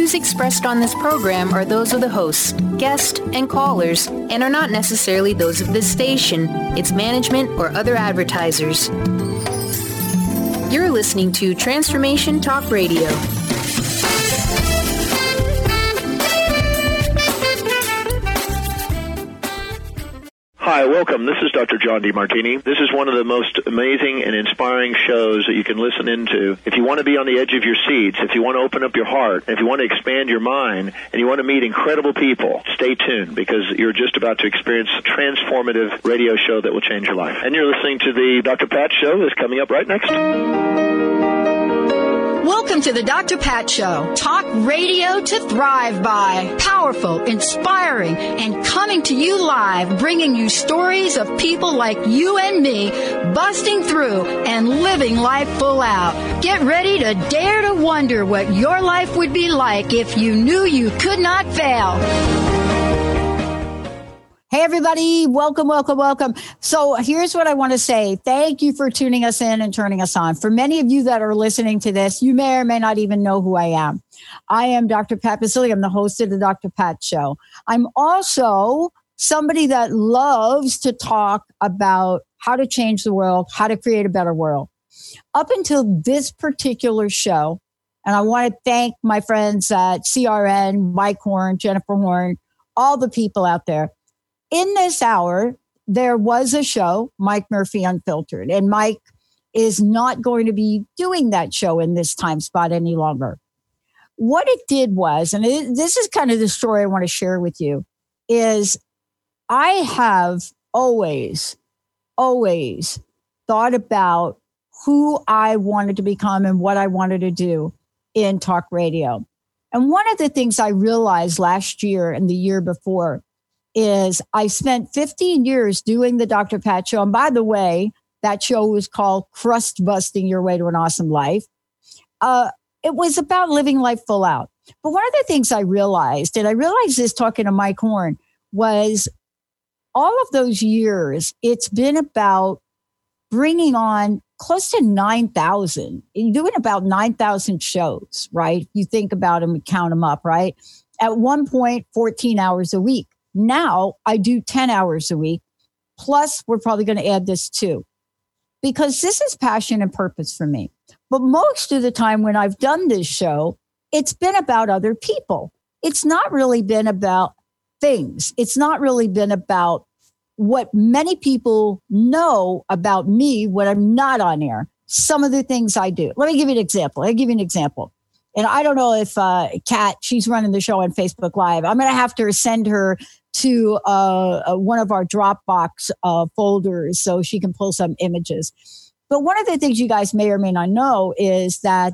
views expressed on this program are those of the hosts, guests, and callers, and are not necessarily those of this station, its management, or other advertisers. You're listening to Transformation Talk Radio. Hi, welcome. This is Dr. John DeMartini. This is one of the most amazing and inspiring shows that you can listen into. If you want to be on the edge of your seats, if you want to open up your heart, if you want to expand your mind, and you want to meet incredible people, stay tuned because you're just about to experience a transformative radio show that will change your life. And you're listening to the Dr. Pat Show that's coming up right next. Welcome to the Dr. Pat Show. Talk radio to thrive by. Powerful, inspiring, and coming to you live, bringing you stories of people like you and me, busting through and living life full out. Get ready to dare to wonder what your life would be like if you knew you could not fail. Hey, everybody. Welcome, welcome, welcome. So here's what I want to say. Thank you for tuning us in and turning us on. For many of you that are listening to this, you may or may not even know who I am. I am Dr. Pat Baccili. I'm the host of the Dr. Pat Show. I'm also somebody that loves to talk about how to change the world, how to create a better world. Up until this particular show, and I want to thank my friends at CRN, Mike Horn, Jennifer Horn, all the people out there. In this hour, there was a show, Mike Murphy Unfiltered, and Mike is not going to be doing that show in this time spot any longer. What it did was, and this is kind of the story I want to share with you, is I have always thought about who I wanted to become and what I wanted to do in talk radio. And one of the things I realized last year and the year before is I spent 15 years doing the Dr. Pat Show. And by the way, that show was called Crust Busting Your Way to an Awesome Life. It was about living life full out. But one of the things I realized, and I realized this talking to Mike Horn, was all of those years, it's been about bringing on close to 9,000, doing about 9,000 shows, right? You think about them and count them up, right? At one point, 14 hours a week. Now I do 10 hours a week. Plus, we're probably going to add this too, because this is passion and purpose for me. But most of the time when I've done this show, it's been about other people. It's not really been about things. It's not really been about what many people know about me when I'm not on air. Some of the things I do. Let me give you an example. And I don't know if Kat, she's running the show on Facebook Live. I'm going to have to send her to one of our Dropbox folders so she can pull some images. But one of the things you guys may or may not know is that,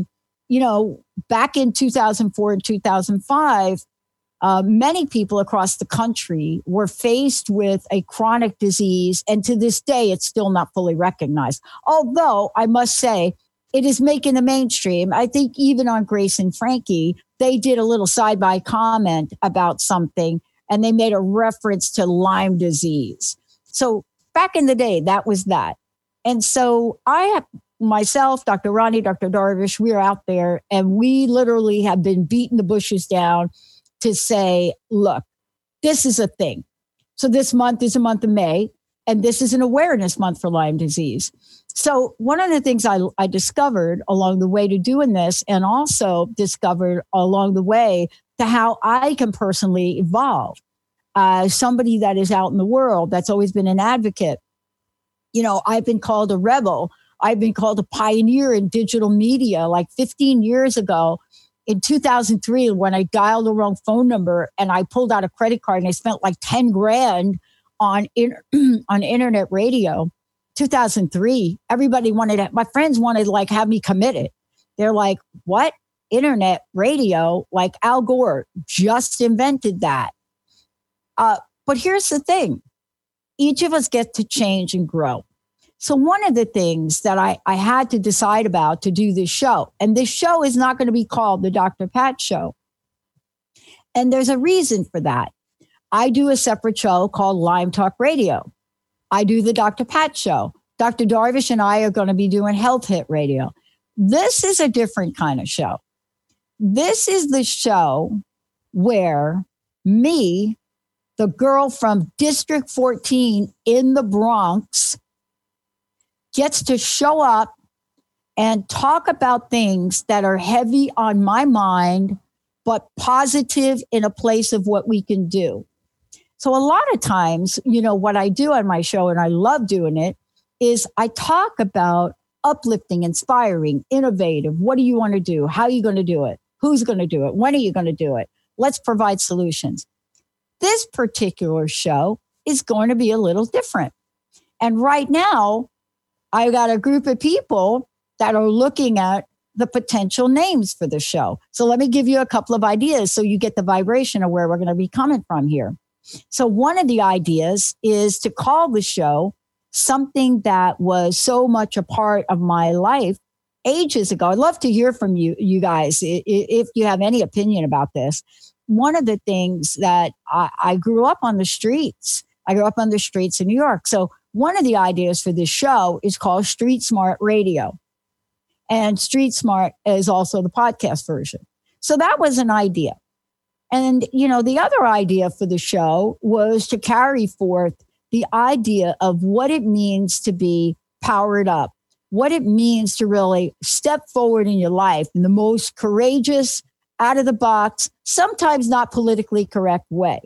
back in 2004 and 2005, many people across the country were faced with a chronic disease. And to this day, it's still not fully recognized. Although I must say, it is making the mainstream. I think even on Grace and Frankie, they did a little side-by comment about something, and they made a reference to Lyme disease. So back in the day, that was that. And so myself, Dr. Ronnie, Dr. Darvish, we're out there, and we literally have been beating the bushes down to say, look, this is a thing. So this month is a month of May, and this is an awareness month for Lyme disease. So one of the things I discovered along the way to doing this, and also discovered along the way to how I can personally evolve, somebody that is out in the world that's always been an advocate. I've been called a rebel. I've been called a pioneer in digital media. Like 15 years ago, in 2003, when I dialed the wrong phone number and I pulled out a credit card and I spent like 10 grand on internet radio. 2003, everybody my friends wanted like have me committed. They're like, what? Internet radio? Like Al Gore just invented that. But here's the thing. Each of us get to change and grow. So one of the things that I had to decide about to do this show, and this show is not going to be called the Dr. Pat Show. And there's a reason for that. I do a separate show called Lyme Talk Radio. I do the Dr. Pat Show. Dr. Darvish and I are going to be doing Health Hit Radio. This is a different kind of show. this is the show where me, the girl from District 14 in the Bronx, gets to show up and talk about things that are heavy on my mind, but positive in a place of what we can do. So a lot of times, what I do on my show, and I love doing it, is I talk about uplifting, inspiring, innovative. What do you want to do? How are you going to do it? Who's going to do it? When are you going to do it? Let's provide solutions. This particular show is going to be a little different. And right now, I got a group of people that are looking at the potential names for the show. So let me give you a couple of ideas so you get the vibration of where we're going to be coming from here. So one of the ideas is to call the show something that was so much a part of my life ages ago. I'd love to hear from you guys, if you have any opinion about this. One of the things that I grew up on the streets. I grew up on the streets in New York. So one of the ideas for this show is called Street Smart Radio. And Street Smart is also the podcast version. So that was an idea. And, the other idea for the show was to carry forth the idea of what it means to be powered up, what it means to really step forward in your life in the most courageous, out of the box, sometimes not politically correct way.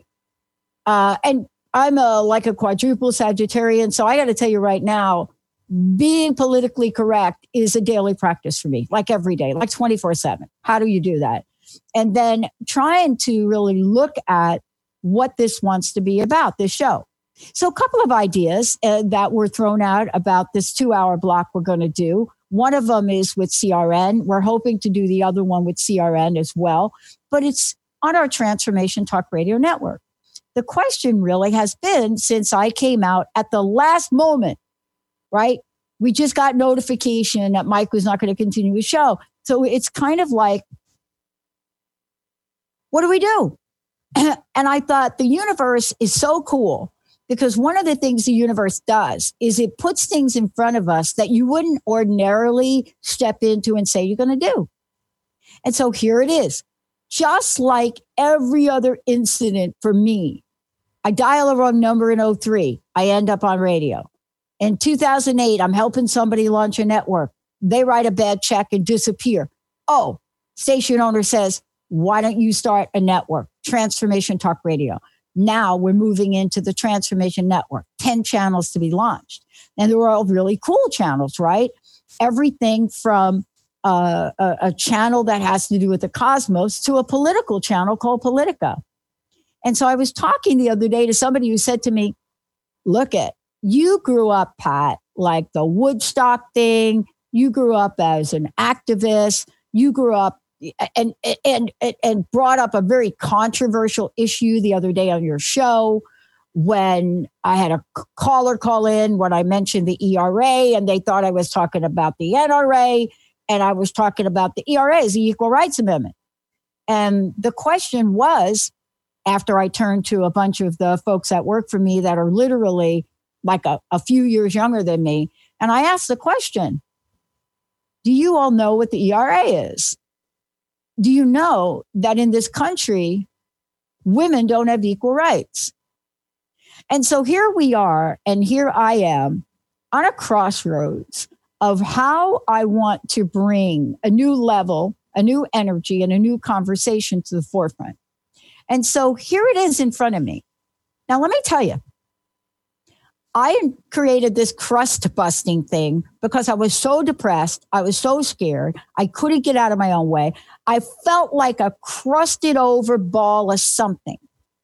And I'm like a quadruple Sagittarian. So I got to tell you right now, being politically correct is a daily practice for me, like every day, like 24/7. How do you do that? And then trying to really look at what this wants to be about, this show. So a couple of ideas that were thrown out about this 2-hour block we're going to do. One of them is with CRN. We're hoping to do the other one with CRN as well, but it's on our Transformation Talk Radio Network. The question really has been, since I came out at the last moment, right? We just got notification that Mike was not going to continue his show. So it's kind of like, what do we do? And I thought the universe is so cool, because one of the things the universe does is it puts things in front of us that you wouldn't ordinarily step into and say you're going to do. And so here it is. Just like every other incident for me, I dial a wrong number in 2003. I end up on radio. In 2008, I'm helping somebody launch a network. They write a bad check and disappear. Oh, station owner says, why don't you start a network? Transformation Talk Radio. Now we're moving into the Transformation Network, 10 channels to be launched. And they were all really cool channels, right? Everything from a channel that has to do with the cosmos to a political channel called Politica. And so I was talking the other day to somebody who said to me, look at, you grew up, Pat, like the Woodstock thing. You grew up as an activist. You grew up and brought up a very controversial issue the other day on your show when I had a caller call in when I mentioned the ERA, and they thought I was talking about the NRA, and I was talking about the ERA, the Equal Rights Amendment. And the question was, after I turned to a bunch of the folks that work for me that are literally like a few years younger than me, and I asked the question, do you all know what the ERA is? Do you know that in this country, women don't have equal rights? And so here we are, and here I am on a crossroads of how I want to bring a new level, a new energy, and a new conversation to the forefront. And so here it is in front of me. Now, let me tell you, I created this crust busting thing because I was so depressed. I was so scared. I couldn't get out of my own way. I felt like a crusted over ball of something.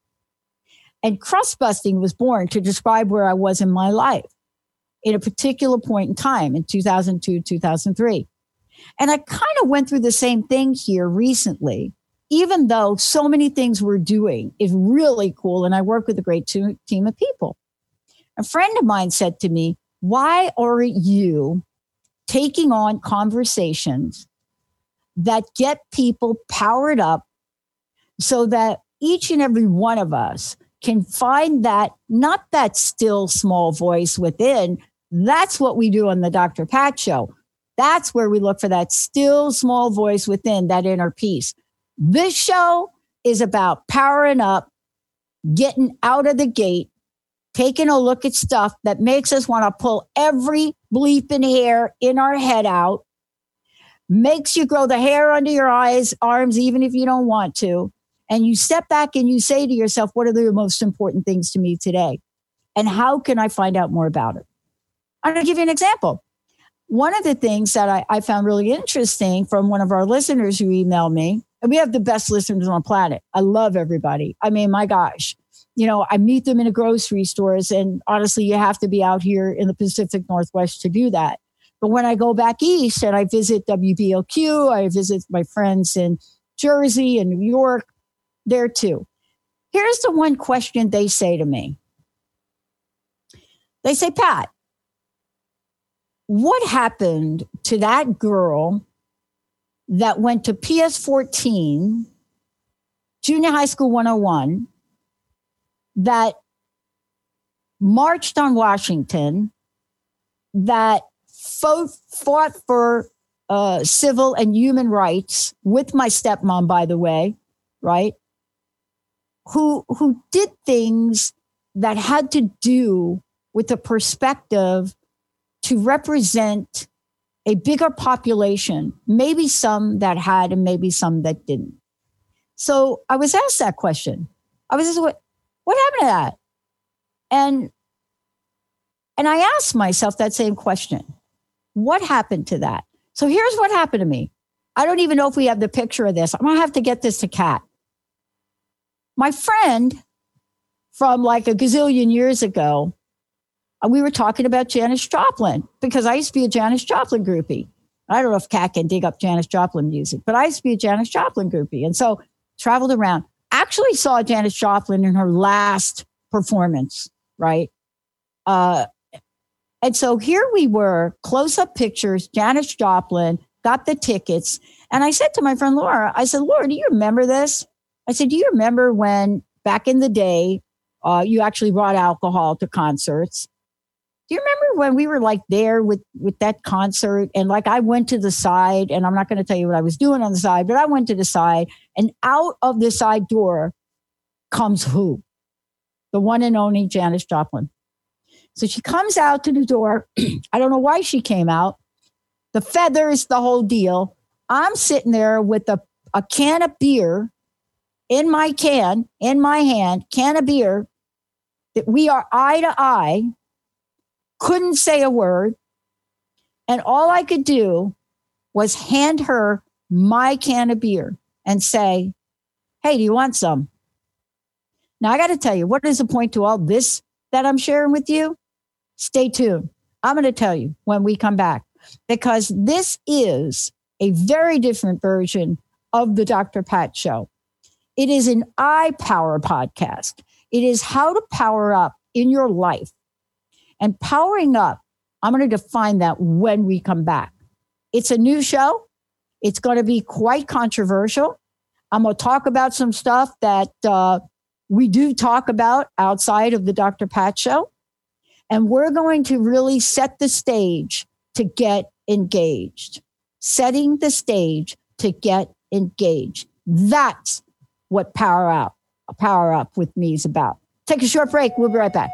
And crust busting was born to describe where I was in my life in a particular point in time in 2002, 2003. And I kind of went through the same thing here recently, even though so many things we're doing is really cool. And I work with a great team of people. A friend of mine said to me, why aren't you taking on conversations that get people powered up so that each and every one of us can find that, not that still small voice within? That's what we do on the Dr. Pat Show. That's where we look for that still small voice within, that inner peace. This show is about powering up, getting out of the gate, taking a look at stuff that makes us want to pull every bleeping hair in our head out, makes you grow the hair under your eyes, arms, even if you don't want to. And you step back and you say to yourself, what are the most important things to me today? And how can I find out more about it? I'm going to give you an example. One of the things that I found really interesting from one of our listeners who emailed me, and we have the best listeners on the planet. I love everybody. I mean, my gosh, I meet them in the grocery stores, and honestly, you have to be out here in the Pacific Northwest to do that. But when I go back east and I visit WBLQ, I visit my friends in Jersey and New York, there too. Here's the one question they say to me. They say, Pat, what happened to that girl that went to PS14, Junior High School 101, that marched on Washington, that fought for civil and human rights with my stepmom, by the way, right? Who did things that had to do with the perspective to represent a bigger population, maybe some that had and maybe some that didn't. So I was asked that question. I was asked, what happened to that? And I asked myself that same question. What happened to that? So here's what happened to me. I don't even know if we have the picture of this. I'm going to have to get this to Kat. My friend from like a gazillion years ago, we were talking about Janis Joplin because I used to be a Janis Joplin groupie. I don't know if Kat can dig up Janis Joplin music, but I used to be a Janis Joplin groupie. And so traveled around, actually saw Janis Joplin in her last performance, right? And so here we were, close-up pictures, Janis Joplin, got the tickets. And I said to my friend Laura, I said, Laura, do you remember this? I said, do you remember when back in the day, you actually brought alcohol to concerts? Do you remember when we were like there with that concert and like I went to the side, and I'm not going to tell you what I was doing on the side, but I went to the side, and out of the side door comes who? The one and only Janis Joplin. So she comes out to the door. I don't know why she came out. The feathers, the whole deal. I'm sitting there with a can of beer in my hand, can of beer, that we are eye to eye. Couldn't say a word. And all I could do was hand her my can of beer and say, hey, do you want some? Now, I got to tell you, what is the point to all this that I'm sharing with you? Stay tuned. I'm going to tell you when we come back, because this is a very different version of the Dr. Pat Show. It is an iPower podcast. It is how to power up in your life. And powering up, I'm going to define that when we come back. It's a new show. It's going to be quite controversial. I'm going to talk about some stuff that we do talk about outside of the Dr. Pat Show. And we're going to really set the stage to get engaged. Setting the stage to get engaged. That's what Power Up with me is about. Take a short break. We'll be right back.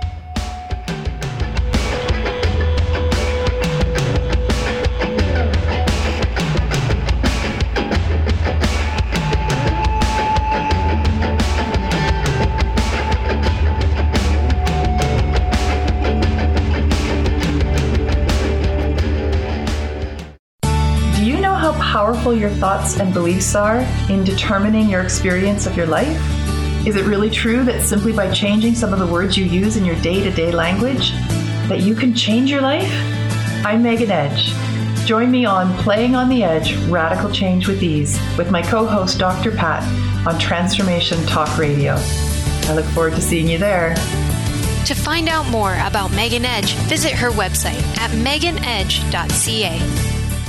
Powerful your thoughts and beliefs are in determining your experience of your life? Is it really true that simply by changing some of the words you use in your day-to-day language, that you can change your life? I'm Megan Edge. Join me on Playing on the Edge, Radical Change with Ease, with my co-host Dr. Pat on Transformation Talk Radio. I look forward to seeing you there. To find out more about Megan Edge, visit her website at meganedge.ca.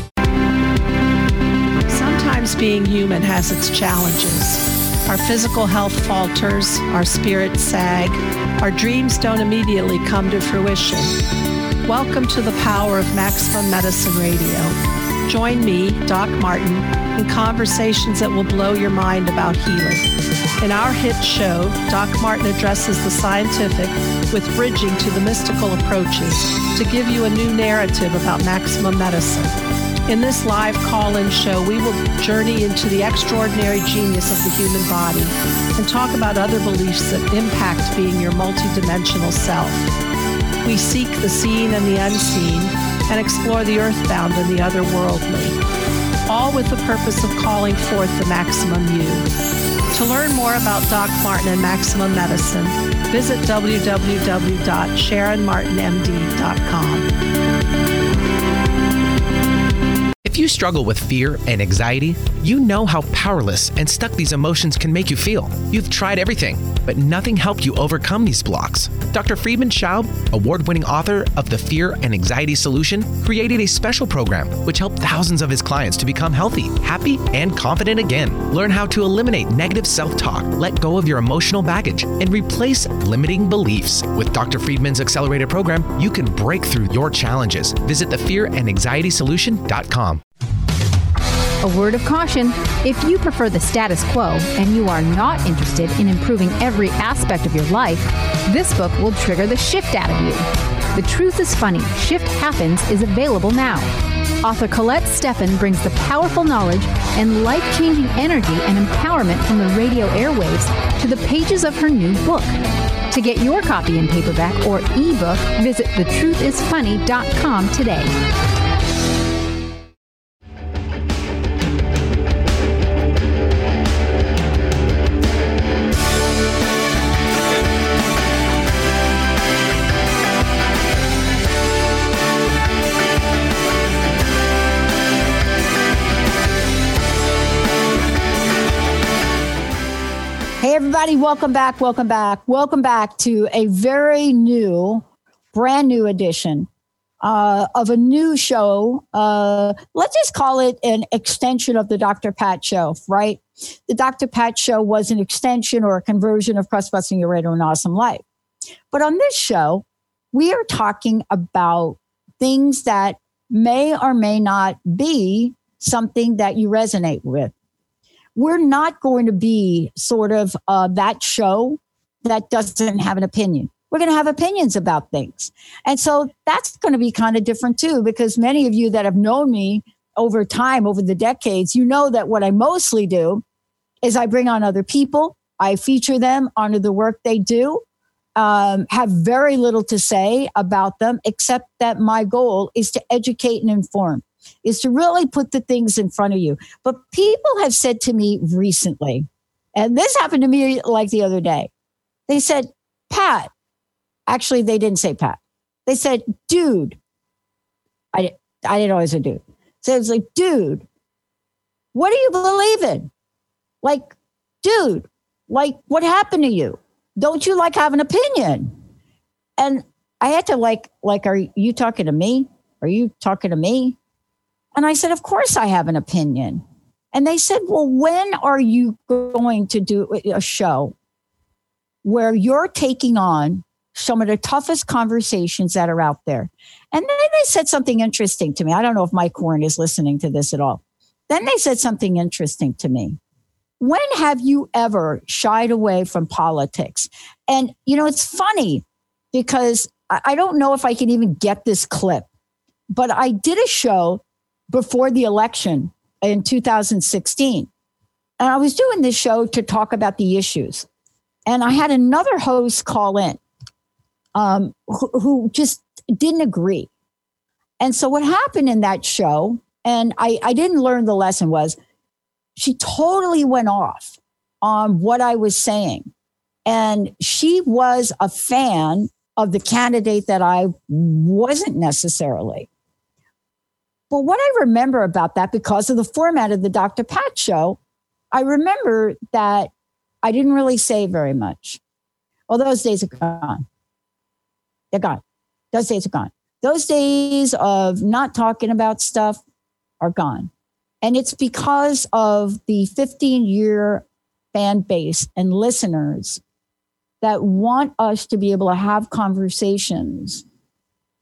Sometimes being human has its challenges. Our physical health falters, our spirits sag, our dreams don't immediately come to fruition. Welcome to the power of Maximum Medicine Radio. Join me, Doc Martin, in conversations that will blow your mind about healing. In our hit show, Doc Martin addresses the scientific with bridging to the mystical approaches to give you a new narrative about maximum medicine. In this live call-in show, we will journey into the extraordinary genius of the human body and talk about other beliefs that impact being your multidimensional self. We seek the seen and the unseen and explore the earthbound and the otherworldly, all with the purpose of calling forth the maximum you. To learn more about Doc Martin and Maximum Medicine, visit www.sharonmartinmd.com. If you struggle with fear and anxiety, you know how powerless and stuck these emotions can make you feel. You've tried everything, but nothing helped you overcome these blocks. Dr. Friedemann Schaub, award-winning author of The Fear and Anxiety Solution, created a special program which helped thousands of his clients to become healthy, happy, and confident again. Learn how to eliminate negative self-talk, let go of your emotional baggage, and replace limiting beliefs. With Dr. Friedman's accelerated program, you can break through your challenges. Visit thefearandanxietysolution.com. A word of caution, if you prefer the status quo and you are not interested in improving every aspect of your life, this book will trigger the shift out of you. The Truth is Funny, Shift Happens is available now. Author Colette Steffen brings the powerful knowledge and life-changing energy and empowerment from the radio airwaves to the pages of her new book. To get your copy in paperback or ebook, visit thetruthisfunny.com today. Hey, everybody, welcome back to a very new, brand new edition of a new show. Let's just call it an extension of the Dr. Pat Show, right? The Dr. Pat Show was an extension or a conversion of Crust-Busting Your Radio and Awesome Life. But on this show, we are talking about things that may or may not be something that you resonate with. We're not going to be sort of that show that doesn't have an opinion. We're going to have opinions about things. And so that's going to be kind of different too, because many of you that have known me over time, over the decades, you know that what I mostly do is I bring on other people. I feature them, honor the work they do, have very little to say about them, except that my goal is to educate and inform, is to really put the things in front of you. But people have said to me recently, and this happened to me like the other day, they said, Pat, actually, they didn't say Pat. They said, dude. I didn't always say dude. So it's like, dude, what do you believe in? Like, dude, like, what happened to you? Don't you like have an opinion? And I had to like, are you talking to me? Are you talking to me? And I said, of course I have an opinion. And they said, well, when are you going to do a show where you're taking on some of the toughest conversations that are out there? And then they said something interesting to me. I don't know if Mike Horn is listening to this at all. Then they said something interesting to me. When have you ever shied away from politics? And, you know, it's funny because I don't know if I can even get this clip, but I did a show before the election in 2016. And I was doing this show to talk about the issues. And I had another host call in who just didn't agree. And so what happened in that show, and I didn't learn the lesson, was she totally went off on what I was saying. And she was a fan of the candidate that I wasn't necessarily. But what I remember about that, because of the format of the Dr. Pat Show, I remember that I didn't really say very much. Well, those days are gone. They're gone. Those days are gone. Those days of not talking about stuff are gone. And it's because of the 15-year fan base and listeners that want us to be able to have conversations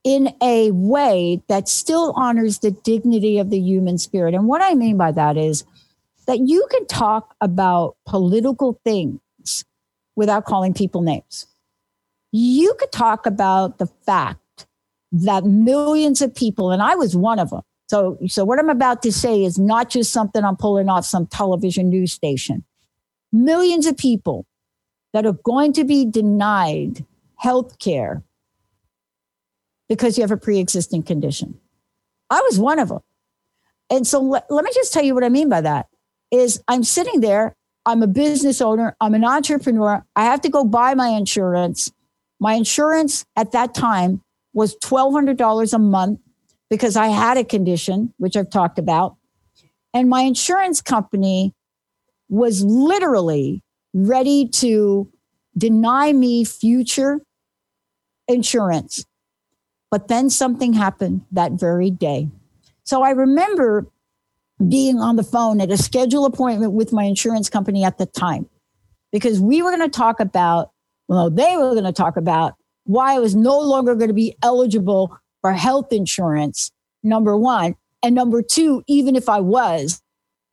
in a way that still honors the dignity of the human spirit. And what I mean by that is that you can talk about political things without calling people names. You could talk about the fact that millions of people, and I was one of them. So what I'm about to say is not just something I'm pulling off some television news station. Millions of people that are going to be denied health care because you have a pre-existing condition. I was one of them. And so let me just tell you what I mean by that is I'm sitting there. I'm a business owner. I'm an entrepreneur. I have to go buy my insurance. My insurance at that time was $1,200 a month because I had a condition, which I've talked about. And my insurance company was literally ready to deny me future insurance. But then something happened that very day. So I remember being on the phone at a scheduled appointment with my insurance company at the time, because we were going to talk about, they were going to talk about why I was no longer going to be eligible for health insurance, number one. And number two, even if I was,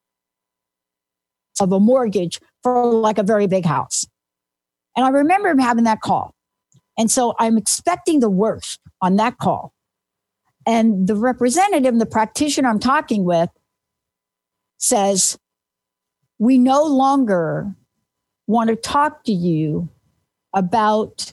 of a mortgage for like a very big house. And I remember having that call. And so I'm expecting the worst on that call. And the representative, the practitioner I'm talking with, says, we no longer want to talk to you about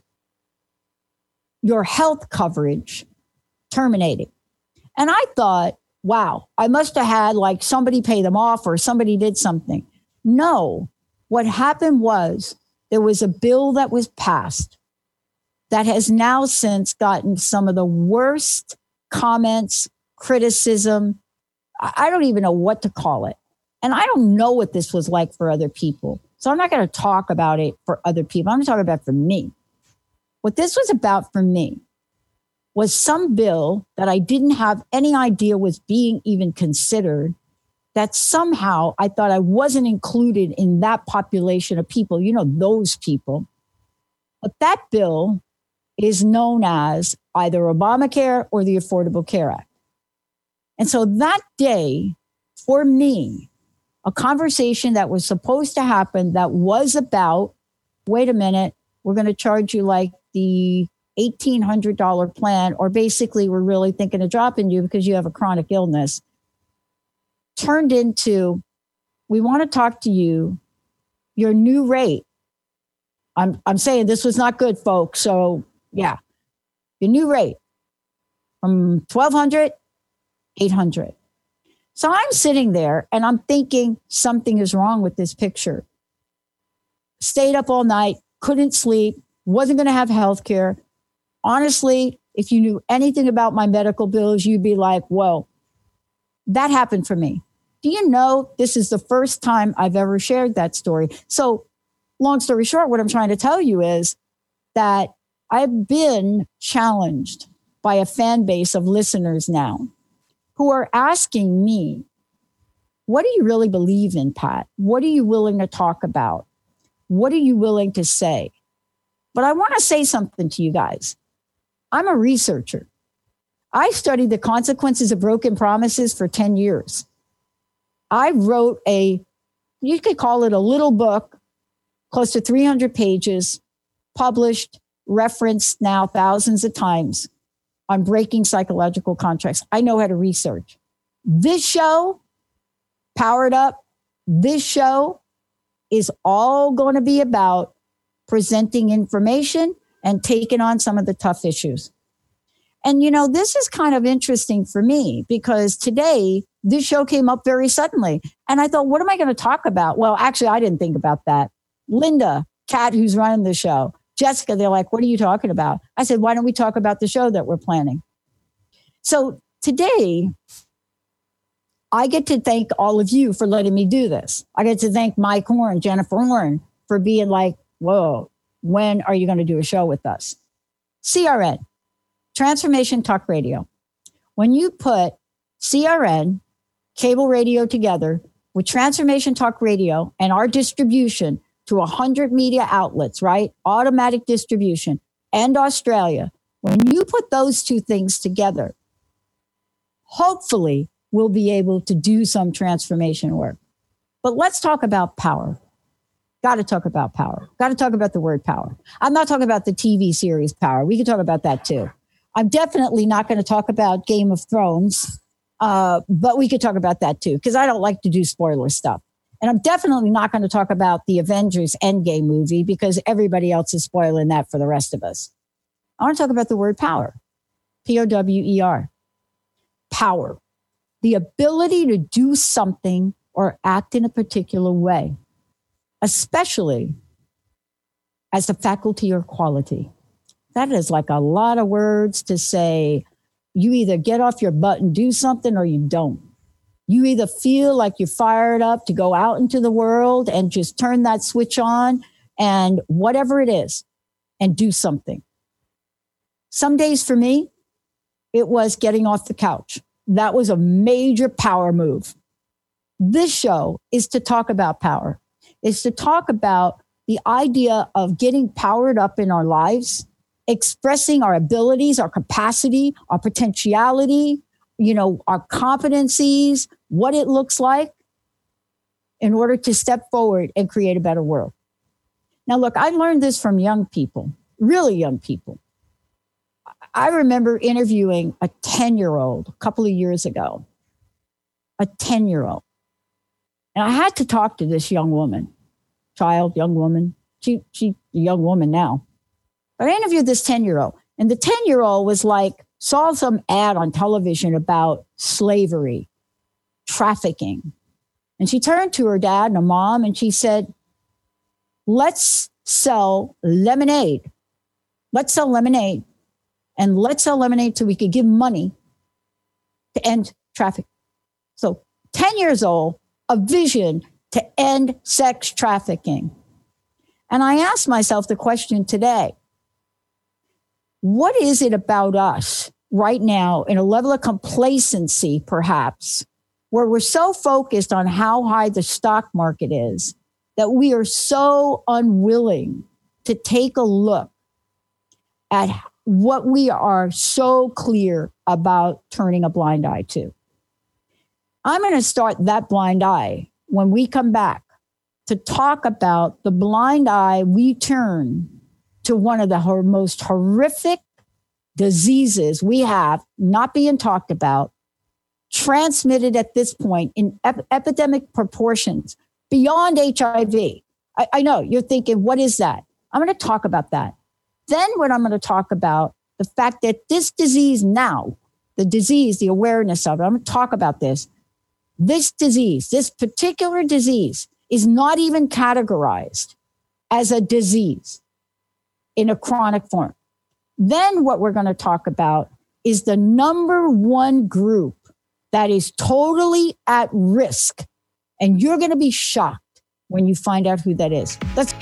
your health coverage terminating. And I thought, wow, I must have had like somebody pay them off or somebody did something. No, what happened was there was a bill that was passed that has now since gotten some of the worst comments, criticism. I don't even know what to call it. And I don't know what this was like for other people. So I'm not going to talk about it for other people. I'm going to talk about it for me. What this was about for me was some bill that I didn't have any idea was being even considered, that somehow I thought I wasn't included in that population of people, those people. But that bill is known as either Obamacare or the Affordable Care Act. And so that day, for me, a conversation that was supposed to happen that was about, wait a minute, we're going to charge you like the $1,800 plan, or basically we're really thinking of dropping you because you have a chronic illness, turned into, we want to talk to you, your new rate. I'm saying this was not good, folks. So yeah, your new rate from $1,200, $800. So I'm sitting there and I'm thinking something is wrong with this picture. Stayed up all night, couldn't sleep, wasn't going to have health care. Honestly, if you knew anything about my medical bills, you'd be like, whoa, that happened for me. Do you know this is the first time I've ever shared that story? So long story short, what I'm trying to tell you is that I've been challenged by a fan base of listeners now who are asking me, what do you really believe in, Pat? What are you willing to talk about? What are you willing to say? But I want to say something to you guys. I'm a researcher. I studied the consequences of broken promises for 10 years. I wrote you could call it a little book, close to 300 pages, published, referenced now thousands of times on breaking psychological contracts. I know how to research. This show, Powered Up, this show is all going to be about presenting information and taking on some of the tough issues. And, this is kind of interesting for me because today this show came up very suddenly. And I thought, what am I going to talk about? Well, actually, I didn't think about that. Linda, Kat, who's running the show, Jessica, they're like, what are you talking about? I said, why don't we talk about the show that we're planning? So today, I get to thank all of you for letting me do this. I get to thank Mike Horn, Jennifer Horn, for being like, whoa, when are you going to do a show with us? CRN, Transformation Talk Radio. When you put CRN, cable radio together with Transformation Talk Radio and our distribution to 100 media outlets, right? Automatic distribution, and Australia. When you put those two things together, hopefully we'll be able to do some transformation work. But let's talk about power. Got to talk about power. Got to talk about the word power. I'm not talking about the TV series Power. We can talk about that too. I'm definitely not going to talk about Game of Thrones, but we could talk about that too, because I don't like to do spoiler stuff. And I'm definitely not going to talk about the Avengers Endgame movie because everybody else is spoiling that for the rest of us. I want to talk about the word power. Power. Power. The ability to do something or act in a particular way, especially as a faculty or quality. That is like a lot of words to say. You either get off your butt and do something or you don't. You either feel like you're fired up to go out into the world and just turn that switch on and whatever it is and do something. Some days for me, it was getting off the couch. That was a major power move. This show is to talk about power. It's to talk about the idea of getting powered up in our lives, expressing our abilities, our capacity, our potentiality, our competencies, what it looks like in order to step forward and create a better world. Now, look, I learned this from young people, really young people. I remember interviewing a 10-year-old a couple of years ago, a 10-year-old. And I had to talk to this young woman, young woman. She's a young woman now. But I interviewed this 10-year-old. And the 10-year-old was like, saw some ad on television about slavery, trafficking. And she turned to her dad and her mom and she said, let's sell lemonade. Let's sell lemonade. And let's sell lemonade so we could give money to end trafficking. So 10 years old, a vision to end sex trafficking. And I asked myself the question today, what is it about us right now in a level of complacency, perhaps, where we're so focused on how high the stock market is that we are so unwilling to take a look at what we are so clear about turning a blind eye to? I'm going to start that blind eye when we come back to talk about the blind eye we turn to one of the most horrific diseases we have not being talked about, transmitted at this point in epidemic proportions beyond HIV. I know you're thinking, what is that? I'm going to talk about that. Then what I'm going to talk about, the fact that this disease now, the awareness of it, I'm going to talk about this. This disease, this particular disease is not even categorized as a disease in a chronic form. Then what we're going to talk about is the number one group that is totally at risk. And you're going to be shocked when you find out who that is.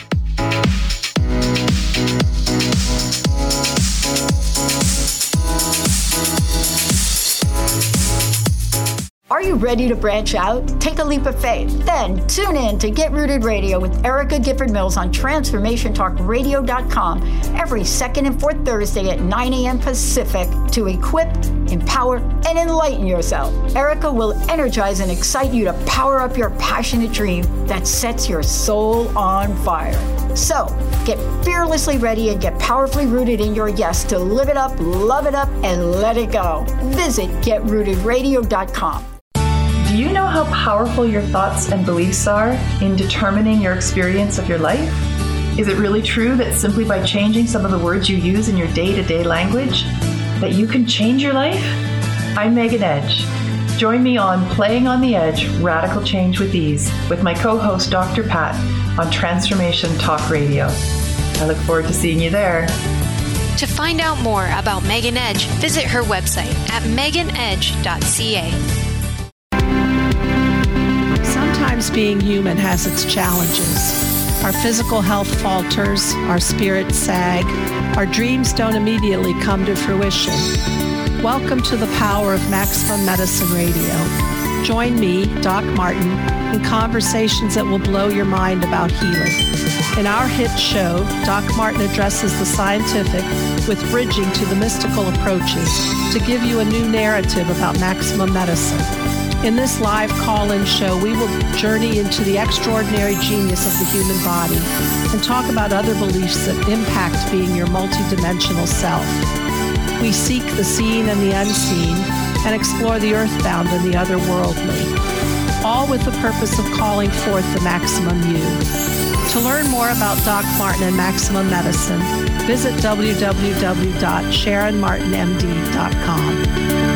Are you ready to branch out? Take a leap of faith. Then tune in to Get Rooted Radio with Erica Gifford Mills on TransformationTalkRadio.com every second and fourth Thursday at 9 a.m. Pacific to equip, empower, and enlighten yourself. Erica will energize and excite you to power up your passionate dream that sets your soul on fire. So get fearlessly ready and get powerfully rooted in your yes to live it up, love it up, and let it go. Visit GetRootedRadio.com. Do you know how powerful your thoughts and beliefs are in determining your experience of your life? Is it really true that simply by changing some of the words you use in your day-to-day language, that you can change your life? I'm Megan Edge. Join me on Playing on the Edge, Radical Change with Ease, with my co-host Dr. Pat on Transformation Talk Radio. I look forward to seeing you there. To find out more about Megan Edge, visit her website at meganedge.ca. Sometimes being human has its challenges. Our physical health falters, our spirits sag, our dreams don't immediately come to fruition. Welcome to the power of Maximum Medicine Radio. Join me, Doc Martin, in conversations that will blow your mind about healing. In our hit show, Doc Martin addresses the scientific with bridging to the mystical approaches to give you a new narrative about maximum medicine. In this live call-in show, we will journey into the extraordinary genius of the human body and talk about other beliefs that impact being your multidimensional self. We seek the seen and the unseen and explore the earthbound and the otherworldly, all with the purpose of calling forth the maximum you. To learn more about Doc Martin and Maximum Medicine, visit www.SharonMartinMD.com.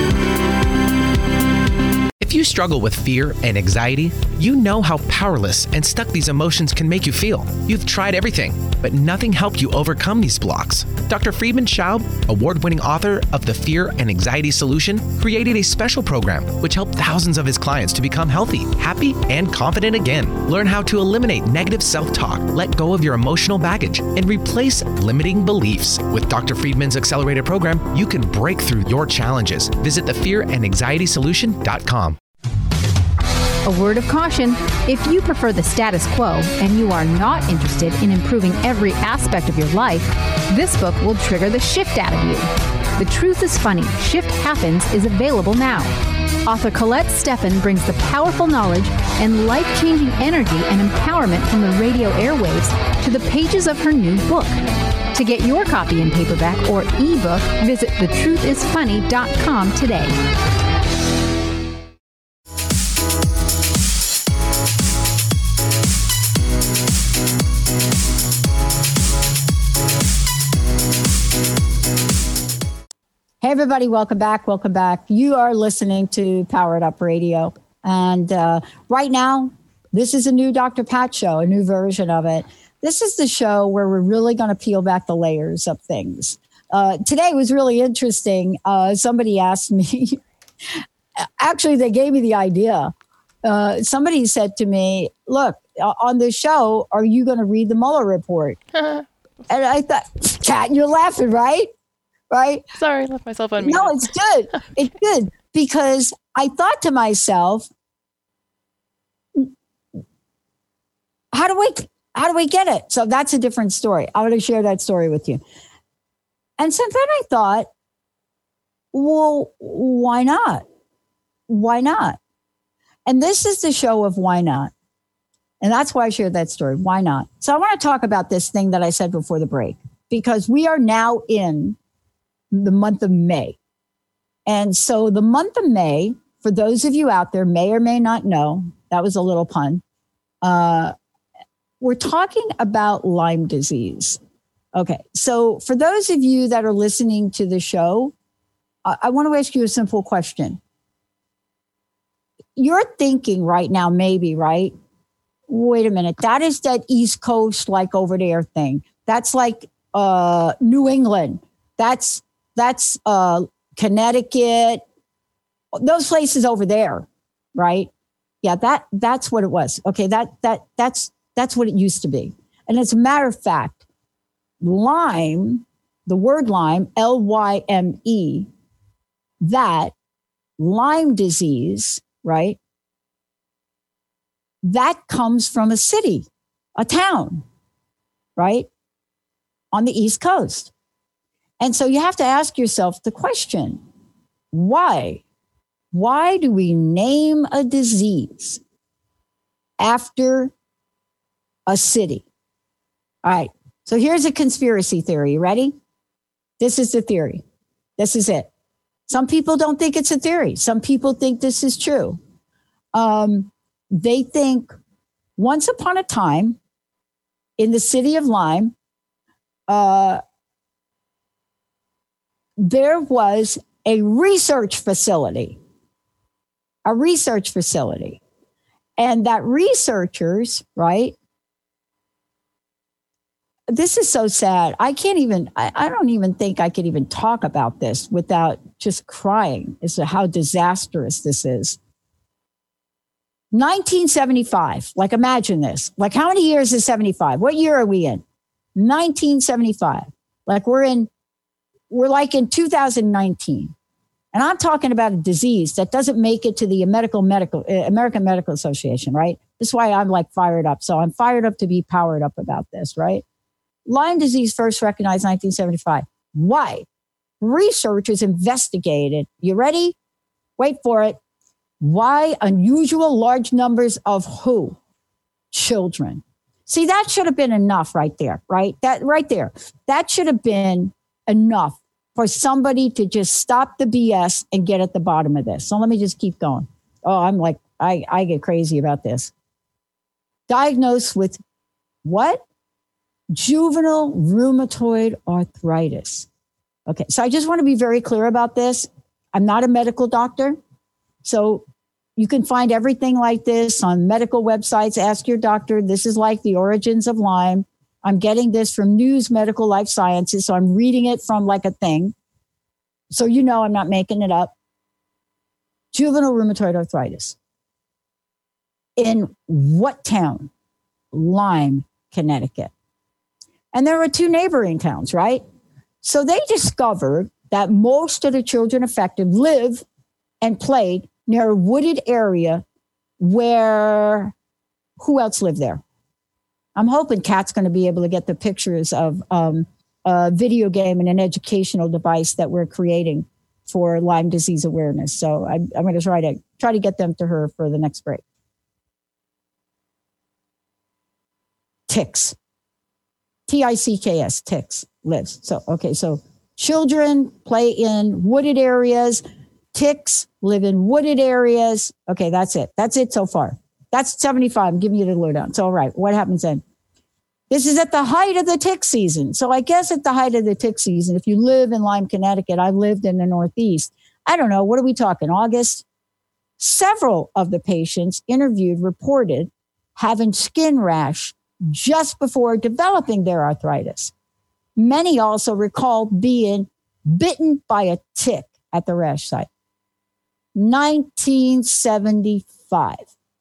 If you struggle with fear and anxiety, you know how powerless and stuck these emotions can make you feel. You've tried everything, but nothing helped you overcome these blocks. Dr. Friedman Schaub, award-winning author of The Fear and Anxiety Solution, created a special program which helped thousands of his clients to become healthy, happy, and confident again. Learn how to eliminate negative self-talk, let go of your emotional baggage, and replace limiting beliefs. With Dr. Friedman's accelerated program, you can break through your challenges. Visit thefearandanxietysolution.com. A word of caution, if you prefer the status quo and you are not interested in improving every aspect of your life, this book will trigger the shift out of you. The Truth is Funny, Shift Happens is available now. Author Colette Steffen brings the powerful knowledge and life-changing energy and empowerment from the radio airwaves to the pages of her new book. To get your copy in paperback or ebook, visit thetruthisfunny.com today. Hey, everybody. Welcome back. Welcome back. You are listening to Powered Up Radio. And right now, this is a new Dr. Pat show, a new version of it. This is the show where we're really going to peel back the layers of things. Today was really interesting. Somebody asked me, actually, they gave me the idea. Somebody said to me, look, on this show, are you going to read the Mueller report? And I thought, Kat, you're laughing, right? Right? Sorry, I left myself on mute. No, it's good. It's good because I thought to myself, how do we get it? So that's a different story. I want to share that story with you. And so then I thought, well, why not? Why not? And this is the show of why not. And that's why I shared that story. Why not? So I want to talk about this thing that I said before the break, because we are now in the month of May. And so the month of May, for those of you out there may or may not know, that was a little pun. We're talking about Lyme disease. Okay. So for those of you that are listening to the show, I want to ask you a simple question. You're thinking right now, maybe, right? Wait a minute. That is that East Coast, like over there thing. That's like New England. That's Connecticut, those places over there, right? Yeah, that's what it was. Okay, that's what it used to be. And as a matter of fact, Lyme, the word Lyme, Lyme, that Lyme disease, right? That comes from a city, a town, right? On the East Coast. And so you have to ask yourself the question, why? Why do we name a disease after a city? All right. So here's a conspiracy theory. You ready? This is the theory. This is it. Some people don't think it's a theory. Some people think this is true. They think once upon a time in the city of Lyme, there was a research facility. And that researchers, right? This is so sad. I don't even think I could even talk about this without just crying as to how disastrous this is. 1975, like imagine this. Like how many years is 75? What year are we in? 1975. Like we're like in 2019. And I'm talking about a disease that doesn't make it to the American Medical Association, right? This is why I'm like fired up. So I'm fired up to be powered up about this, right? Lyme disease first recognized 1975. Why? Researchers investigated. You ready? Wait for it. Why unusual large numbers of who? Children. See, that should have been enough right there, right? That right there. That should have been enough for somebody to just stop the BS and get at the bottom of this. So let me just keep going. Oh, I'm like, I get crazy about this. Diagnosed with what? Juvenile rheumatoid arthritis. Okay, so I just want to be very clear about this. I'm not a medical doctor. So you can find everything like this on medical websites. Ask your doctor. This is like the origins of Lyme. I'm getting this from News Medical Life Sciences. So I'm reading it from like a thing. So you know I'm not making it up. Juvenile rheumatoid arthritis. In what town? Lyme, Connecticut. And there were 2 neighboring towns, right? So they discovered that most of the children affected live and played near a wooded area where, who else lived there? I'm hoping Kat's going to be able to get the pictures of a video game and an educational device that we're creating for Lyme disease awareness. So I'm going to try to get them to her for the next break. Ticks. Ticks, ticks, lives. So, okay, so children play in wooded areas. Ticks live in wooded areas. Okay, that's it. That's it so far. That's 75. I'm giving you the lowdown. So, all right, what happens then? This is at the height of the tick season. So I guess at the height of the tick season, if you live in Lyme, Connecticut, I lived in the Northeast. I don't know, what are we talking, August? Several of the patients interviewed reported having skin rash just before developing their arthritis. Many also recalled being bitten by a tick at the rash site. 1975.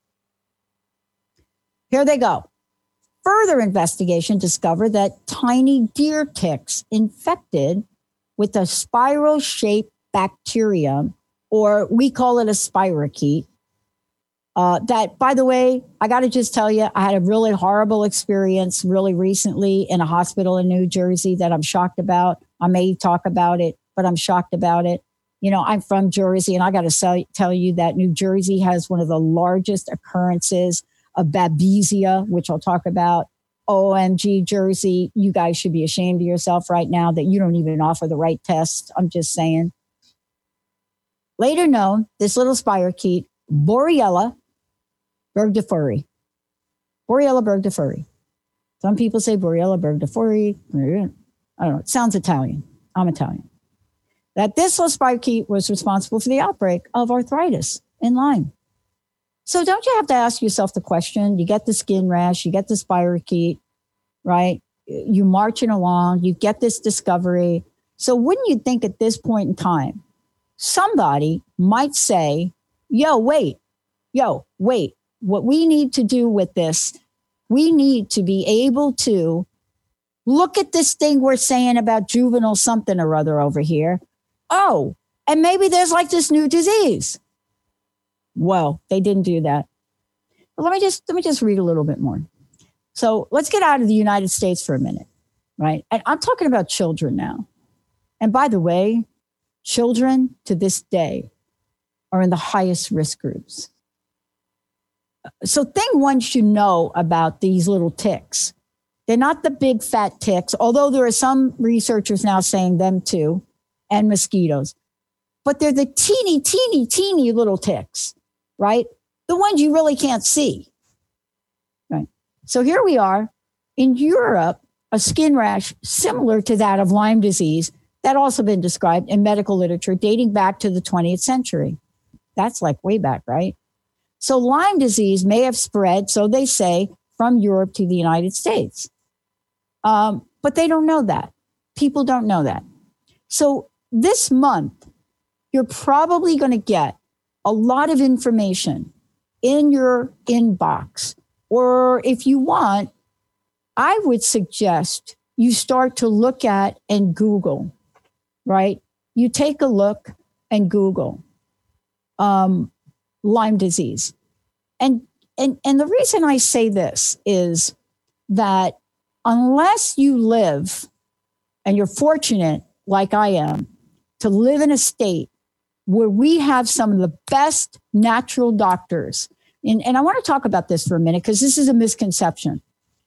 Here they go. Further investigation discovered that tiny deer ticks infected with a spiral-shaped bacterium, or we call it a spirochete. That, by the way, I got to just tell you, I had a really horrible experience really recently in a hospital in New Jersey that I'm shocked about. I may talk about it, but I'm shocked about it. You know, I'm from Jersey, and I got to tell you that New Jersey has one of the largest occurrences of babesia, which I'll talk about. OMG, Jersey, you guys should be ashamed of yourself right now that you don't even offer the right test. I'm just saying. Later known, this little spirochete, Borrelia burgdorferi. Borrelia burgdorferi. Some people say Borrelia burgdorferi. I don't know. It sounds Italian. I'm Italian. That this little spirochete was responsible for the outbreak of arthritis in Lyme. So don't you have to ask yourself the question, you get the skin rash, you get the spirochete, right? You marching along, you get this discovery. So wouldn't you think at this point in time, somebody might say, wait, what we need to do with this, we need to be able to look at this thing we're saying about juvenile something or other over here. Oh, and maybe there's like this new disease. Well, they didn't do that. But let me just read a little bit more. So let's get out of the United States for a minute, right? And I'm talking about children now. And by the way, children to this day are in the highest risk groups. So thing one should know about these little ticks, they're not the big fat ticks, although there are some researchers now saying them too, and mosquitoes, but they're the teeny little ticks. Right? The ones you really can't see. Right? So here we are in Europe, a skin rash similar to that of Lyme disease that also been described in medical literature dating back to the 20th century. That's like way back, right? So Lyme disease may have spread, so they say, from Europe to the United States. But they don't know that. People don't know that. So this month, you're probably going to get a lot of information in your inbox. Or if you want, I would suggest you start to look at and Google, right? You take a look and Google Lyme disease. And the reason I say this is that unless you live, and you're fortunate, like I am, to live in a state where we have some of the best natural doctors. And I want to talk about this for a minute because this is a misconception.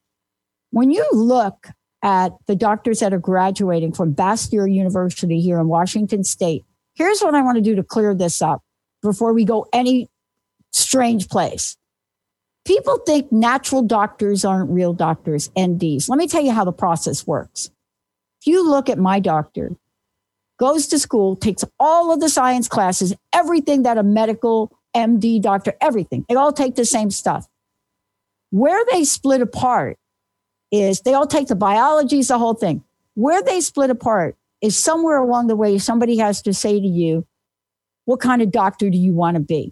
When you look at the doctors that are graduating from Bastyr University here in Washington State, here's what I want to do to clear this up before we go any strange place. People think natural doctors aren't real doctors, NDs. Let me tell you how the process works. If you look at my doctor, goes to school, takes all of the science classes, everything that a medical MD doctor, everything. They all take the same stuff. Where they split apart is they all take the biologies, the whole thing. Where they split apart is somewhere along the way, somebody has to say to you, what kind of doctor do you want to be?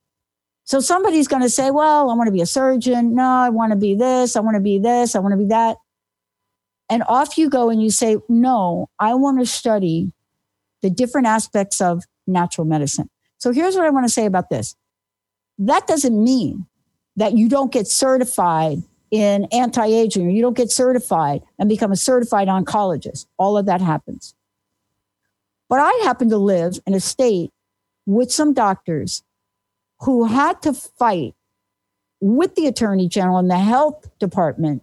So somebody's going to say, well, I want to be a surgeon. No, I want to be this. I want to be this. I want to be that. And off you go and you say, no, I want to study the different aspects of natural medicine. So here's what I want to say about this. That doesn't mean that you don't get certified in anti-aging or you don't get certified and become a certified oncologist. All of that happens. But I happen to live in a state with some doctors who had to fight with the Attorney General and the health department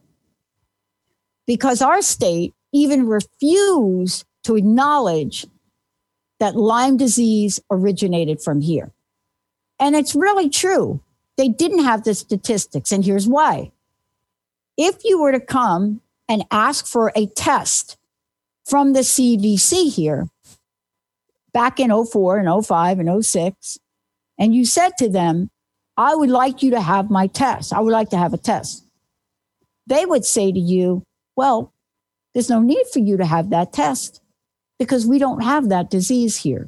because our state even refused to acknowledge that Lyme disease originated from here. And it's really true. They didn't have the statistics, and here's why. If you were to come and ask for a test from the CDC here, back in 04 and 05 and 06, and you said to them, I would like you to have my test. I would like to have a test. They would say to you, well, there's no need for you to have that test because we don't have that disease here.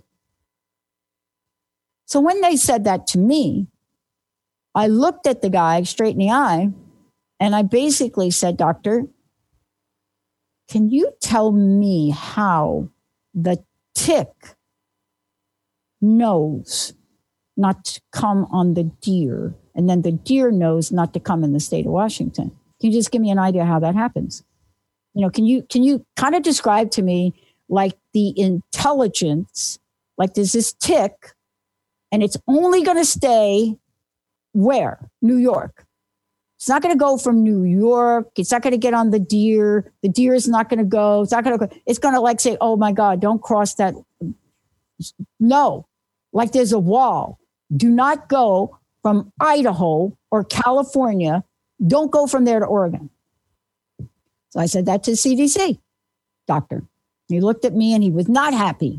So when they said that to me, I looked at the guy straight in the eye and I basically said, Doctor, can you tell me how the tick knows not to come on the deer and then the deer knows not to come in the state of Washington? Can you just give me an idea how that happens? You know, can you kind of describe to me like the intelligence, like there's this tick and it's only going to stay where? New York. It's not going to go from New York. It's not going to get on the deer. The deer is not going to go. It's not going to go. It's going to like say, oh my God, don't cross that. No, like there's a wall. Do not go from Idaho or California. Don't go from there to Oregon. So I said that to the CDC doctor. He looked at me and he was not happy.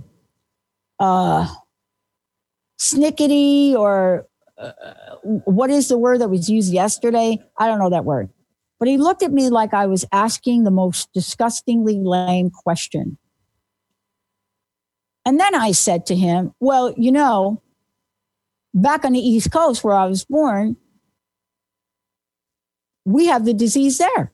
Snickety or what is the word that was used yesterday? I don't know that word. But he looked at me like I was asking the most disgustingly lame question. And then I said to him, well, you know, back on the East Coast where I was born, we have the disease there.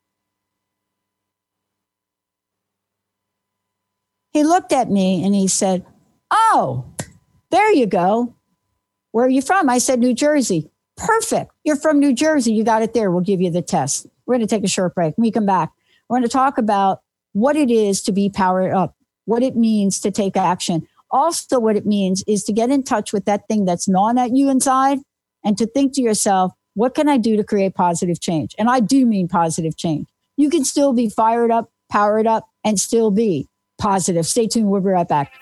He looked at me and he said, oh, there you go. Where are you from? I said, New Jersey. Perfect. You're from New Jersey. You got it there. We'll give you the test. We're going to take a short break. When we come back, we're going to talk about what it is to be powered up, what it means to take action. Also, what it means is to get in touch with that thing that's gnawing at you inside and to think to yourself, what can I do to create positive change? And I do mean positive change. You can still be fired up, powered up, and still be positive. Stay tuned. We'll be right back.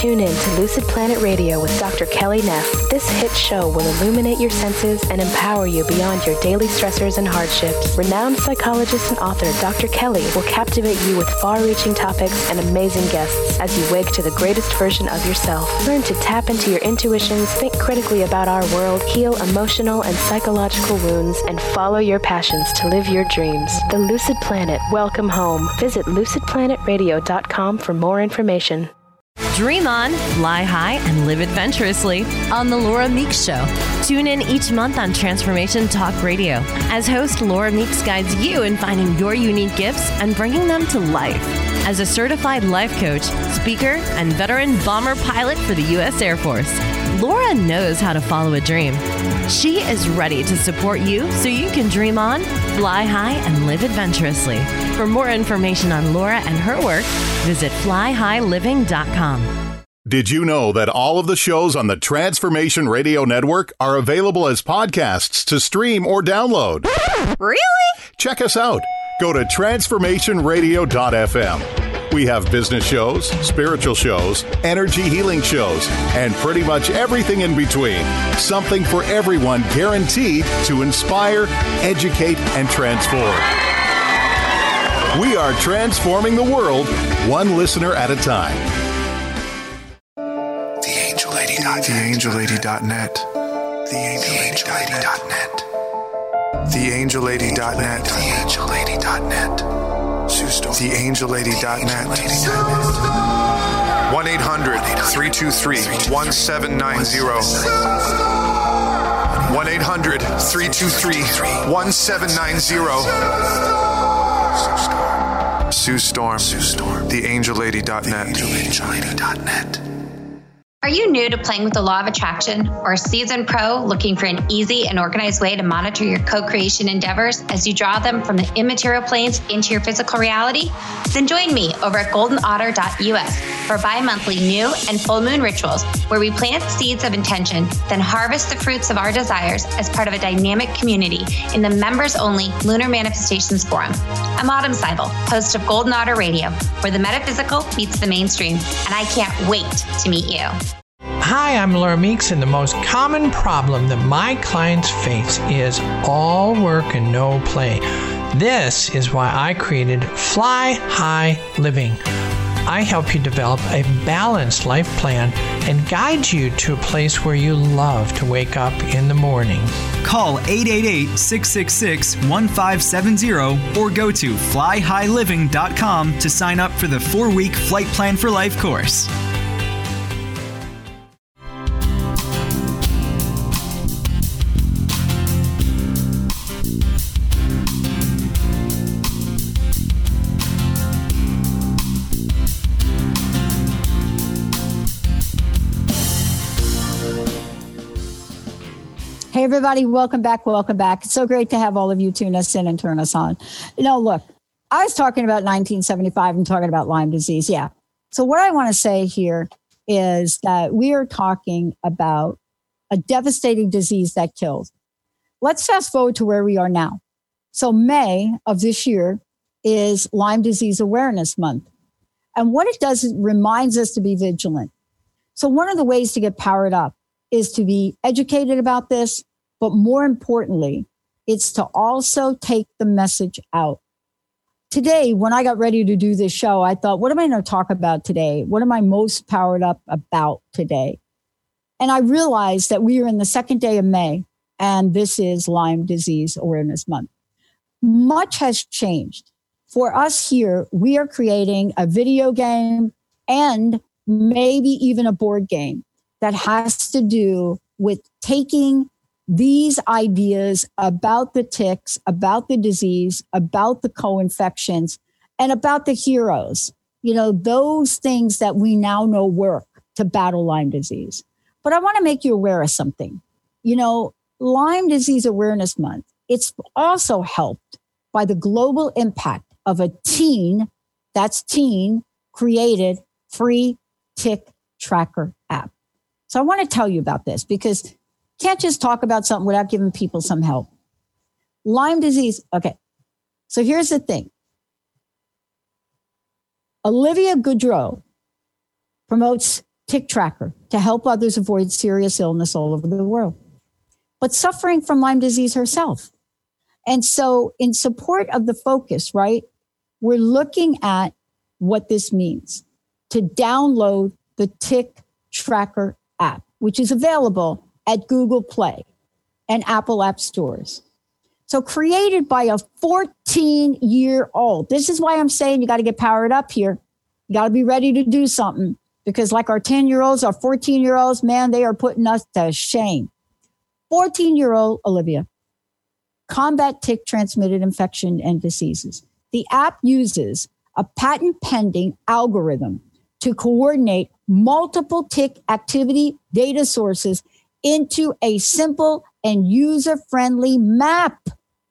Tune in to Lucid Planet Radio with Dr. Kelly Neff. This hit show will illuminate your senses and empower you beyond your daily stressors and hardships. Renowned psychologist and author Dr. Kelly will captivate you with far-reaching topics and amazing guests as you wake to the greatest version of yourself. Learn to tap into your intuitions, think critically about our world, heal emotional and psychological wounds, and follow your passions to live your dreams. The Lucid Planet, welcome home. Visit lucidplanetradio.com for more information. Dream on, fly high, and live adventurously on The Laura Meeks Show. Tune in each month on Transformation Talk Radio as host Laura Meeks guides you in finding your unique gifts and bringing them to life. As a certified life coach, speaker, and veteran bomber pilot for the U.S. Air Force, Laura knows how to follow a dream. She is ready to support you so you can dream on, fly high, and live adventurously. For more information on Laura and her work, visit flyhighliving.com. Did you know that all of the shows on the Transformation Radio Network are available as podcasts to stream or download? Really? Check us out. Go to transformationradio.fm. We have business shows, spiritual shows, energy healing shows, and pretty much everything in between. Something for everyone, guaranteed to inspire, educate, and transform. We are transforming the world, one listener at a time. TheAngelLady.net. TheAngelLady.net. TheAngelLady.net. TheAngelLady.net. TheAngelLady.net. 1-800-323-1790. 1-800-323-1790. Sue Storm. TheAngelLady.net. TheAngelLady.net. Are you new to playing with the law of attraction or a seasoned pro looking for an easy and organized way to monitor your co-creation endeavors as you draw them from the immaterial planes into your physical reality? Then join me over at goldenotter.us for bi-monthly new and full moon rituals where we plant seeds of intention, then harvest the fruits of our desires as part of a dynamic community in the members-only Lunar Manifestations Forum. I'm Autumn Seibel, host of Golden Otter Radio, where the metaphysical meets the mainstream, and I can't wait to meet you. Hi, I'm Laura Meeks, and the most common problem that my clients face is all work and no play. This is why I created Fly High Living. I help you develop a balanced life plan and guide you to a place where you love to wake up in the morning. Call 888-666-1570 or go to flyhighliving.com to sign up for the 4-week Flight Plan for Life course. Hey, everybody. Welcome back. Welcome back. It's so great to have all of you tune us in and turn us on. You know, look, I was talking about 1975 and talking about Lyme disease. Yeah. So what I want to say here is that we are talking about a devastating disease that kills. Let's fast forward to where we are now. So May of this year is Lyme Disease Awareness Month. And what it does is it reminds us to be vigilant. So one of the ways to get powered up is to be educated about this, but more importantly, it's to also take the message out. Today, when I got ready to do this show, I thought, what am I going to talk about today? What am I most powered up about today? And I realized that we are in the second day of May, and this is Lyme Disease Awareness Month. Much has changed. For us here, we are creating a video game and maybe even a board game that has to do with taking these ideas about the ticks, about the disease, about the co-infections, and about the heroes. You know, those things that we now know work to battle Lyme disease. But I want to make you aware of something. You know, Lyme Disease Awareness Month, it's also helped by the global impact of a teen created free tick tracker app. So I want to tell you about this because you can't just talk about something without giving people some help. Lyme disease. Okay. So here's the thing. Olivia Goudreau promotes Tick Tracker to help others avoid serious illness all over the world, but suffering from Lyme disease herself. And so in support of the focus, right, we're looking at what this means to download the Tick Tracker app, which is available at Google Play and Apple App Stores. So created by a 14-year-old. This is why I'm saying you got to get powered up here. You got to be ready to do something, because like our 10-year-olds, our 14-year-olds, man, they are putting us to shame. 14-year-old Olivia, combat tick-transmitted infection and diseases. The app uses a patent-pending algorithm to coordinate multiple tick activity data sources into a simple and user-friendly map.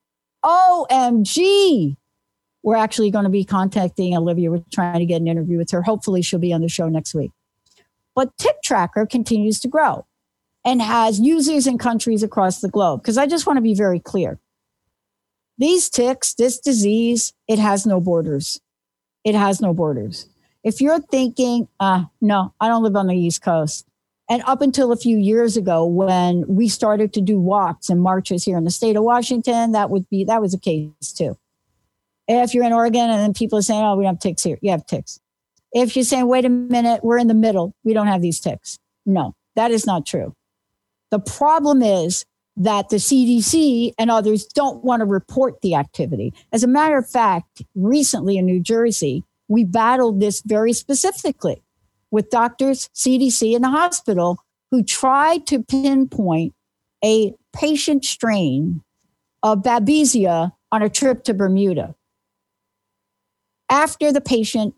OMG! We're actually going to be contacting Olivia. We're trying to get an interview with her. Hopefully she'll be on the show next week. But Tick Tracker continues to grow and has users in countries across the globe. Because I just want to be very clear. These ticks, this disease, it has no borders. It has no borders. If you're thinking, no, I don't live on the East Coast. And up until a few years ago, when we started to do walks and marches here in the state of Washington, that was a case too. If you're in Oregon and then people are saying, oh, we don't have ticks here. You have ticks. If you're saying, wait a minute, we're in the middle, we don't have these ticks. No, that is not true. The problem is that the CDC and others don't want to report the activity. As a matter of fact, recently in New Jersey, we battled this very specifically with doctors, CDC, and the hospital who tried to pinpoint a patient strain of Babesia on a trip to Bermuda, after the patient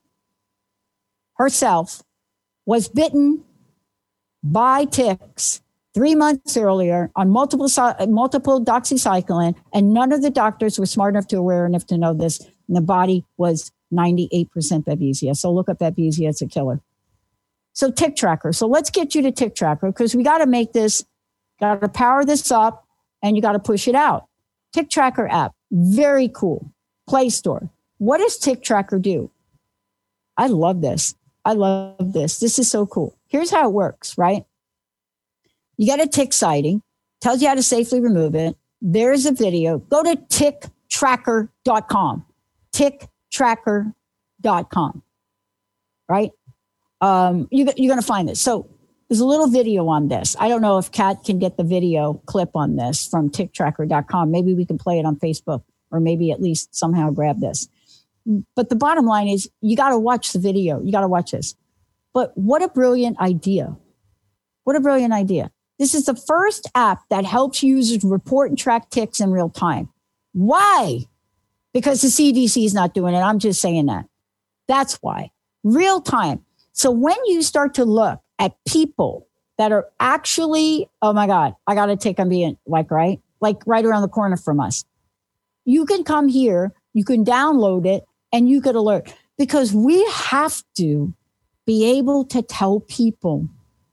herself was bitten by ticks 3 months earlier on multiple doxycycline, and none of the doctors were smart enough to aware enough to know this. And the body was 98% Babesia. So look up Babesia, it's a killer. So Tick Tracker. So let's get you to Tick Tracker, because we got to make this, got to power this up, and you got to push it out. Tick Tracker app, very cool. Play Store. What does Tick Tracker do? I love this. I love this. This is so cool. Here's how it works, right? You get a tick sighting, tells you how to safely remove it. There's a video. Go to ticktracker.com. Ticktracker.com. Right? You're going to find this. So there's a little video on this. I don't know if Kat can get the video clip on this from ticktracker.com. Maybe we can play it on Facebook, or maybe at least somehow grab this. But the bottom line is you got to watch the video. You got to watch this. But what a brilliant idea. What a brilliant idea. This is the first app that helps users report and track ticks in real time. Why? Because the CDC is not doing it. I'm just saying that. That's why. Real time. So when you start to look at people that are actually, oh my God, I got a tick, I'm being like right around the corner from us. You can come here, you can download it, and you could alert, because we have to be able to tell people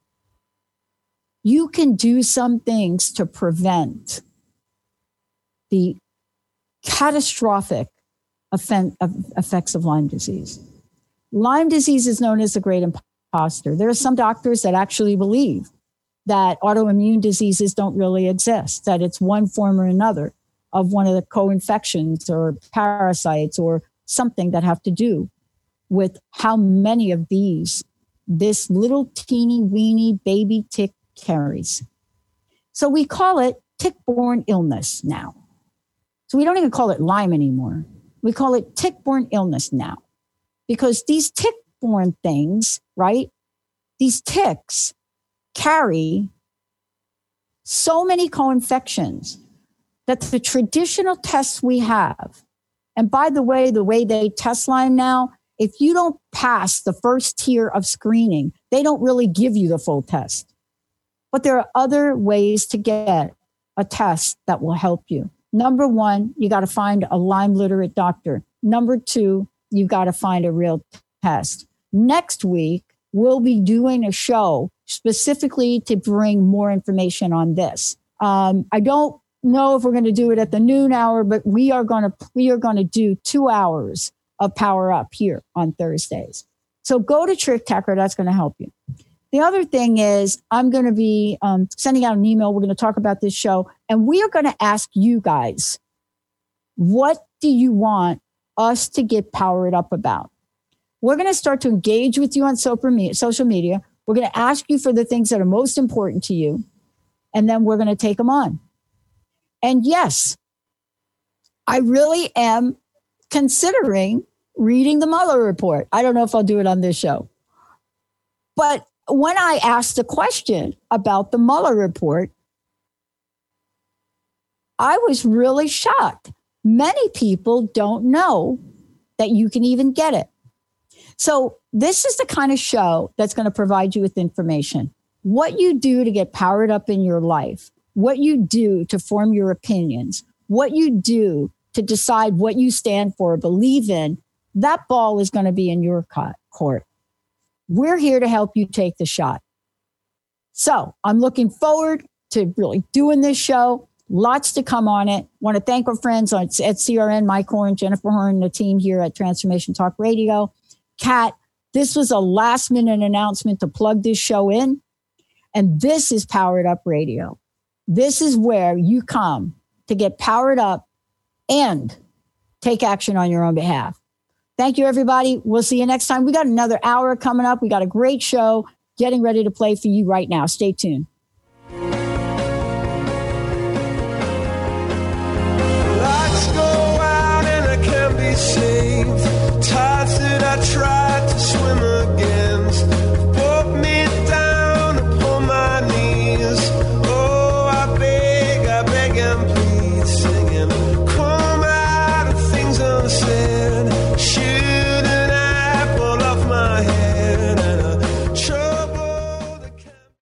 you can do some things to prevent the catastrophic effects of Lyme disease. Lyme disease is known as the great imposter. There are some doctors that actually believe that autoimmune diseases don't really exist, that it's one form or another of one of the co-infections or parasites or something that have to do with how many of this little teeny weeny baby tick carries. So we call it tick-borne illness now. So we don't even call it Lyme anymore. We call it tick-borne illness now, because these tick-borne things, right? These ticks carry so many co-infections that the traditional tests we have, and by the way they test Lyme now, if you don't pass the first tier of screening, they don't really give you the full test. But there are other ways to get a test that will help you. Number one, you got to find a Lyme literate doctor. Number two, you got to find a real test. Next week, we'll be doing a show specifically to bring more information on this. I don't know if we're going to do it at the noon hour, but we are going to do 2 hours of Power Up here on Thursdays. So go to Tick Tracker. That's going to help you. The other thing is I'm going to be sending out an email. We're going to talk about this show, and we are going to ask you guys, what do you want us to get powered up about? We're going to start to engage with you on social media. We're going to ask you for the things that are most important to you, and then we're going to take them on. And yes, I really am considering reading the Mueller report. I don't know if I'll do it on this show. But when I asked the question about the Mueller report, I was really shocked. Many people don't know that you can even get it. So this is the kind of show that's going to provide you with information. What you do to get powered up in your life, what you do to form your opinions, what you do to decide what you stand for or believe in, that ball is going to be in your court. We're here to help you take the shot. So I'm looking forward to really doing this show. Lots to come on it. Want to thank our friends at CRN, Mike Horn, Jennifer Horn, and the team here at Transformation Talk Radio. Kat, this was a last minute announcement to plug this show in. And this is Powered Up Radio. This is where you come to get powered up and take action on your own behalf. Thank you, everybody. We'll see you next time. We got another hour coming up. We got a great show getting ready to play for you right now. Stay tuned. Lights go out and I can't be saved. Tides that I tried to swim against brought me down upon my knees. Oh, I beg and plead, say